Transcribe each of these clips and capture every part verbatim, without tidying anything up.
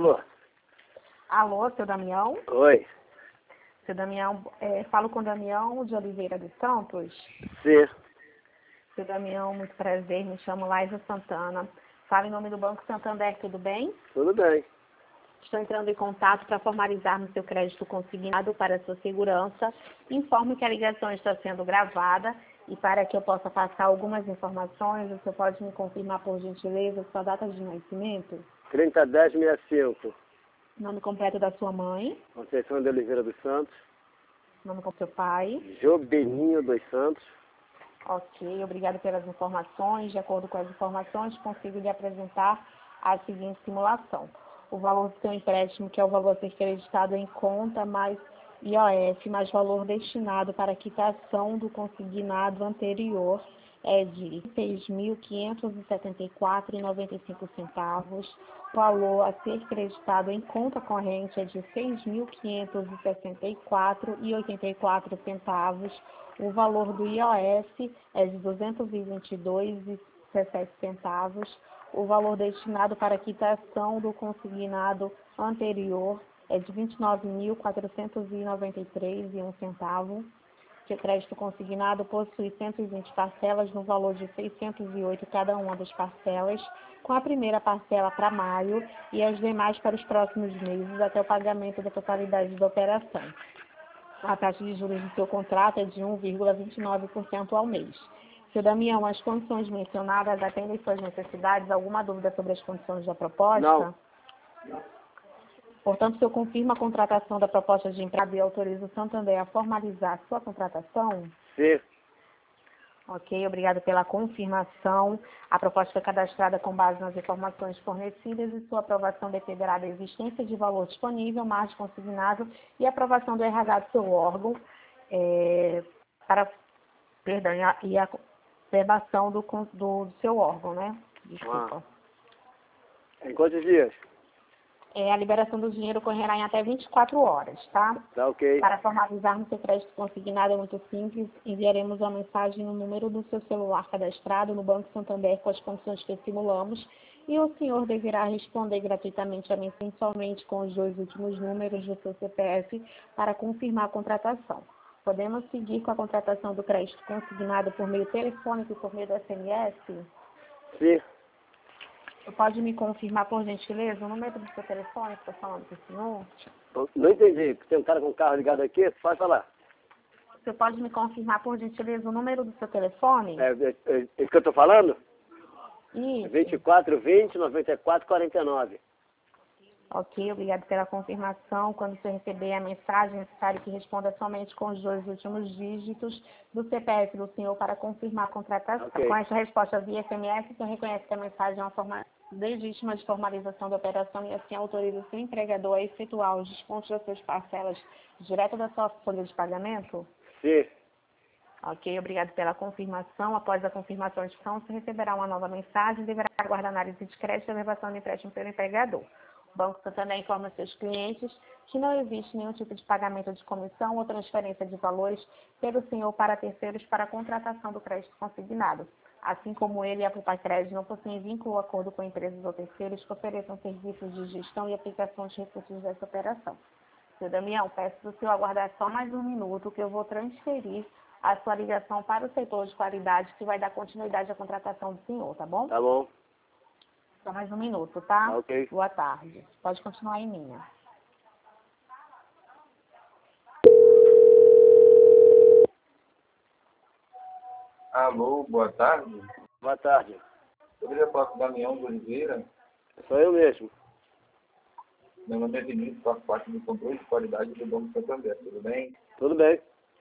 Alô? Alô, seu Damião? Oi. Seu Damião, é, falo com o Damião de Oliveira dos Santos. Sim. Seu Damião, muito prazer, me chamo Laisa Santana. Falo em nome do Banco Santander, tudo bem? Tudo bem. Estou entrando em contato para formalizarmos seu crédito consignado para sua segurança. Informo que a ligação está sendo gravada e para que eu possa passar algumas informações, você pode me confirmar, por gentileza, sua data de nascimento? trinta dez sessenta e cinco. Nome completo da sua mãe? Conceição de Oliveira dos Santos. Nome completo do seu pai? Jobeninho dos Santos. Ok, obrigado pelas informações. De acordo com as informações, consigo lhe apresentar a seguinte simulação. O valor do seu empréstimo, que é o valor a ser creditado em conta, mais I O F, mais valor destinado para quitação do consignado anterior, é de seis mil quinhentos e setenta e quatro reais e noventa e cinco centavos. O valor a ser creditado em conta corrente é de seis mil quinhentos e sessenta e quatro reais e oitenta e quatro centavos. O valor do I O F é de duzentos e vinte e dois reais e dezessete centavos. O valor destinado para quitação do consignado anterior é de vinte e nove mil quatrocentos e noventa e três reais e um centavo. O crédito consignado possui cento e vinte parcelas no valor de seiscentos e oito cada uma das parcelas, com a primeira parcela para maio e as demais para os próximos meses até o pagamento da totalidade da operação. A taxa de juros do seu contrato é de um vírgula vinte e nove por cento ao mês. Seu Damião, as condições mencionadas atendem suas necessidades? Alguma dúvida sobre as condições da proposta? Não. Portanto, o senhor confirma a contratação da proposta de empréstimo e autoriza o Santander a formalizar a sua contratação? Sim. Ok, obrigado pela confirmação. A proposta foi cadastrada com base nas informações fornecidas e sua aprovação dependerá da existência de valor disponível, margem consignado e aprovação do R H do seu órgão é, para, perdão, e a, e a aprovação do, do, do seu órgão, né? Desculpa. Ah. Em quantos dias? É, a liberação do dinheiro ocorrerá em até vinte e quatro horas, tá? Tá ok. Para formalizarmos seu crédito consignado é muito simples. Enviaremos uma mensagem no número do seu celular cadastrado no Banco Santander com as condições que simulamos e o senhor deverá responder gratuitamente a mensagem somente com os dois últimos números do seu C P F para confirmar a contratação. Podemos seguir com a contratação do crédito consignado por meio telefônico e por meio do S M S? Sim. Pode me confirmar, por gentileza, o número do seu telefone que estou falando com o senhor? Não entendi. Tem um cara com o carro ligado aqui? Pode falar. Você pode me confirmar, por gentileza, o número do seu telefone? É, é, é, é que eu tô falando? Isso. vinte e quatro, vinte, noventa e quatro, quarenta e nove. Ok, obrigado pela confirmação. Quando você receber a mensagem, é necessário que responda somente com os dois últimos dígitos do C P F do senhor para confirmar a contratação. Ok. Com essa resposta via S M S, o senhor reconhece que a mensagem é uma forma legítima de formalização da operação e assim autoriza o seu empregador a efetuar os descontos das suas parcelas direto da sua folha de pagamento? Sim. Ok, obrigado pela confirmação. Após a confirmação de função, você receberá uma nova mensagem e deverá aguardar análise de crédito e elevação de empréstimo pelo empregador. O Banco Santander informa seus clientes que não existe nenhum tipo de pagamento de comissão ou transferência de valores pelo senhor para terceiros para a contratação do crédito consignado. Assim como ele e a Pupacred não possuem vínculo ou acordo com empresas ou terceiros que ofereçam serviços de gestão e aplicação de recursos dessa operação. Seu Damião, peço para o senhor aguardar só mais um minuto que eu vou transferir a sua ligação para o setor de qualidade que vai dar continuidade à contratação do senhor, tá bom? Tá bom. Só mais um minuto, tá? Tá ok. Boa tarde. Pode continuar em linha. Alô, boa tarde. Boa tarde. Eu queria falar com o Damião de Oliveira. Sou eu mesmo. Meu nome é Vinícius, faço parte do controle de qualidade do Banco Santander. Tudo bem? Tudo bem.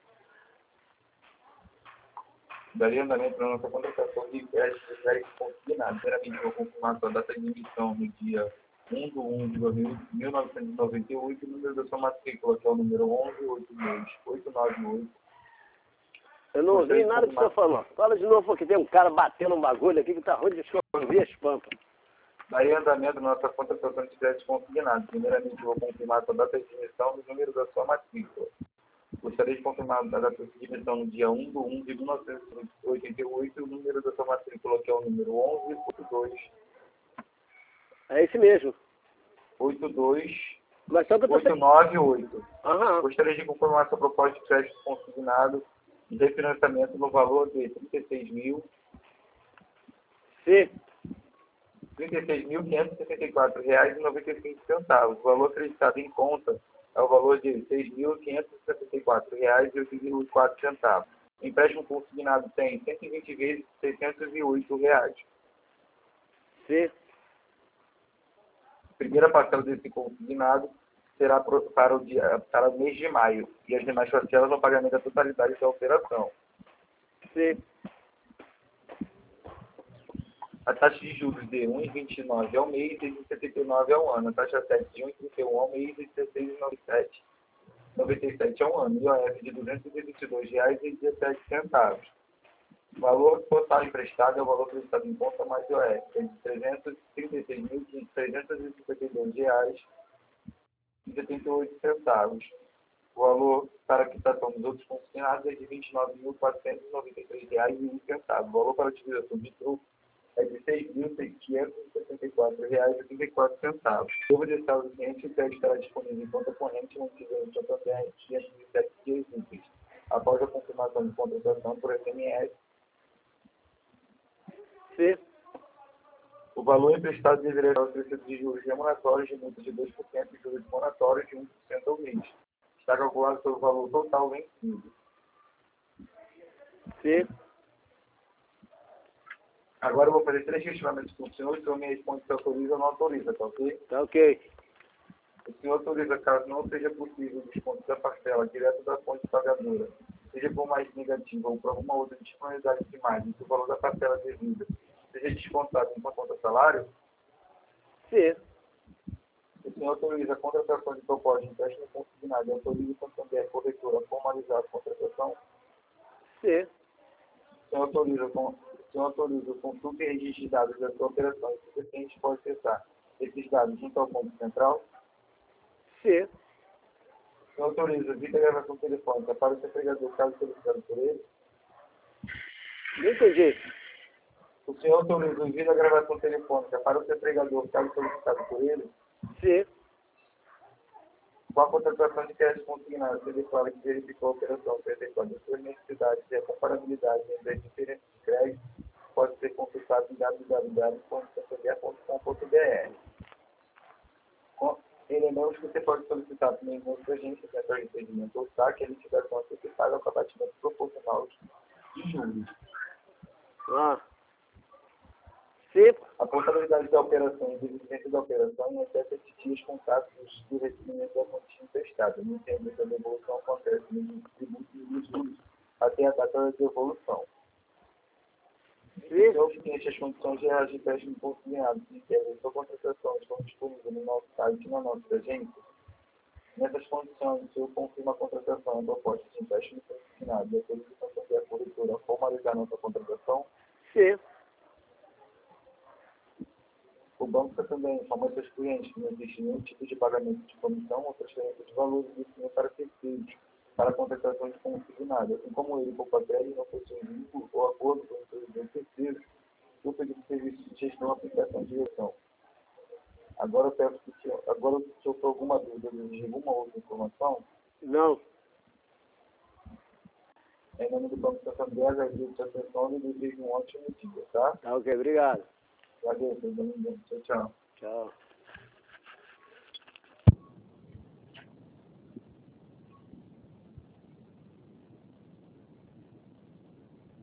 Daria andamento para a nossa contratação de crédito de crédito consignado. Primeiramente, eu vou confirmar sua data de emissão no dia um de um de mil novecentos e noventa e oito, o número da sua matrícula, que é o número onze oito dois oito nove oito. Eu não ouvi nada que o senhor falou. Fala de novo, porque tem um cara batendo um bagulho aqui que tá ruim de ouvir as pampas. Daria andamento na nossa contratação de crédito consignado. Primeiramente, eu vou confirmar sua data de emissão no número da sua matrícula. Gostaria de confirmar a data de emissão no dia um de um de mil novecentos e oitenta e oito, o número da sua matrícula, que é o número onze oito dois. É esse mesmo. oito dois Mas só que eu tô... oito nove oito. Aham. Gostaria de confirmar sua proposta de crédito consignado de refinanciamento no valor de trinta e seis mil Sim. trinta e seis mil quinhentos e setenta e quatro reais e noventa e cinco centavos. O valor acreditado em conta é o valor de seis mil quinhentos e setenta e quatro reais e oito vírgula quatro centavos. O empréstimo consignado tem cento e vinte vezes seiscentos e oito reais. Sim. A primeira parcela desse consignado será pro- para o, dia, para o mês de maio e as demais parcelas no pagamento da totalidade da operação. Sim. A taxa de juros de um vírgula vinte e nove ao mês e de setenta e nove ao ano. A taxa sete de um vírgula trinta e um ao mês e de dezesseis vírgula noventa e sete ao ano. E o I F de duzentos e vinte e dois reais e dezessete centavos. O valor total emprestado é o valor acreditado em conta mais o I F, que é de trezentos e trinta e seis mil trezentos e cinquenta e dois reais e setenta e oito centavos. O valor para a quitação dos outros consignados é de vinte e nove mil quatrocentos e noventa e três reais e um centavo. O valor para a utilização de truque é de seis mil quinhentos e sessenta e quatro reais e trinta e quatro centavos. O novo estado do cliente, o crédito estará disponível em conta corrente no Tesouro de Santander diante de sete dias úteis, após a confirmação de contratação por S M S. Sim. O valor emprestado deverá ser oferecido de juros remuneratórios de multa de dois por cento e juros moratórios de um por cento ao mês. Está calculado sobre o valor total vencido. Sim. Agora eu vou fazer três questionamentos para o senhor e o senhor me responde se autoriza ou não autoriza, tá ok? Tá ok. O senhor autoriza caso não seja possível o desconto da parcela direto da fonte pagadora, seja por mais negativa ou por alguma outra disponibilidade de imagem, que o valor da parcela devida seja descontado em sua conta salário, Sim. o senhor autoriza a contratação de propósito de empréstimo consignado e autoriza o Santander corretora a formalizar a contratação, Sim. o senhor autoriza, com, o senhor autoriza o consulta e registro de dados da sua operação e o cliente pode acessar esses dados junto ao ponto central, Sim. o senhor autoriza a videogravação telefônica para o seu empregador caso solicitado por ele, Não entendi. o senhor autoriza o envio da gravação telefônica para o seu empregador, caso solicitado por ele, Sim. com a contratação de crédito consignado, você declara que verificou a operação adequando as suas necessidades e a comparabilidade entre as diferentes créditos, pode ser consultado em w w w ponto santander ponto com ponto b r. Lembramos que você pode solicitar também em outra agência, central de entendimento ou saque, a liquidação antecipada ao abatimento proporcional de juros. Ah. Sim. A portabilidade da operação e o desenvolvimento da operação em até sete dias com casos do recebimento da quantia emprestada. No termo da devolução acontece nos tributos e nos juros até a data da devolução. Sim. O senhor que tem estas condições gerais de empréstimo consignado que integram sua contratação estão disponíveis no nosso site e na nossa agência. Nessas condições, o senhor confirma a contratação a proposta de empréstimo consignado e autoriza a Santander corretora a formalizar nossa contratação. Sim. O Banco Santander informa aos seus clientes que não existe nenhum tipo de pagamento de comissão ou transferência de valores destinado para terceiros para a contratação de consignado. Assim como ele, por papel, não possui vínculo ou acordo com o empreendedor terceiro, o pedido de serviço de gestão, aplicação de gestão. Agora eu peço que o senhor, agora se o senhor for alguma dúvida ou exigir alguma outra informação, Não. em nome do Banco Santander, agradeço a sua atenção e desejo um ótimo dia, tá? Tá ok. Obrigado. Agradeço, tchau, tchau. Tchau.